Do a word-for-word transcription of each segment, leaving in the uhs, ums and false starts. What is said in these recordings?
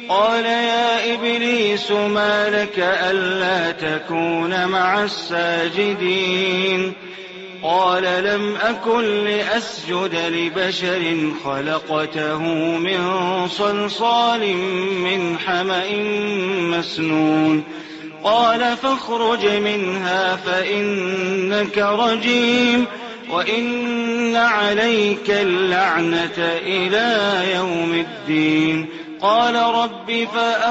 قال يا إبليس ما لك ألا تكون مع الساجدين قال لم أكن لأسجد لبشر خلقته من صلصال من حمأ مسنون قال فاخرج منها فإنك رجيم وإن عليك اللعنة إلى يوم الدين قال رب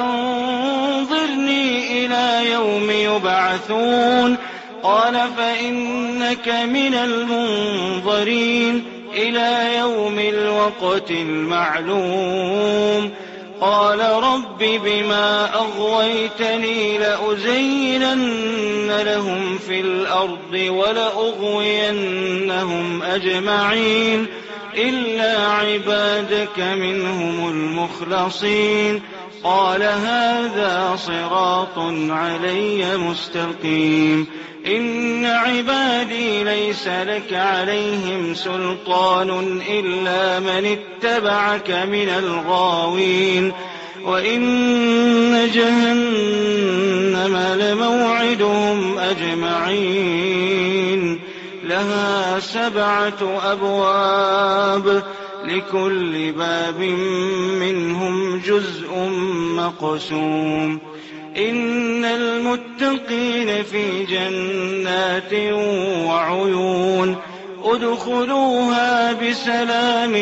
فأنظرني إلى يوم يبعثون قال فإنك من المنظرين إلى يوم الوقت المعلوم قال رب بما أغويتني لأزينن لهم في الأرض ولأغوينهم أجمعين إلا عبادك منهم المخلصين قال هذا صراط علي مستقيم إن عبادي ليس لك عليهم سلطان إلا من اتبعك من الغاوين وإن جهنم لموعدهم أجمعين لها سبعة أبواب لكل باب منهم جزء مقسوم إن المتقين في جنات وعيون ادخلوها بسلام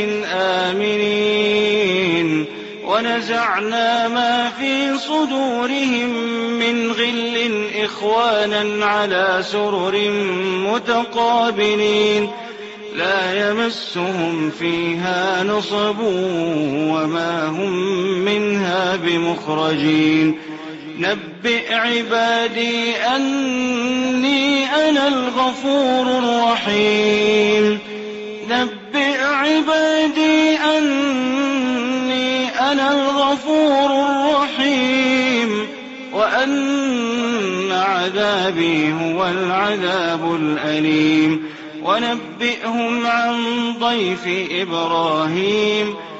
آمنين ونزعنا ما في صدورهم من غل إخوانا على سرر متقابلين لا يمسهم فيها نصب وما هم منها بمخرجين نبئ عبادي أني أنا الغفور الرحيم نبئ عبادي أني أنا الغفور الرحيم وأن عذابي هو العذاب الأليم ونبئهم عن ضيف إبراهيم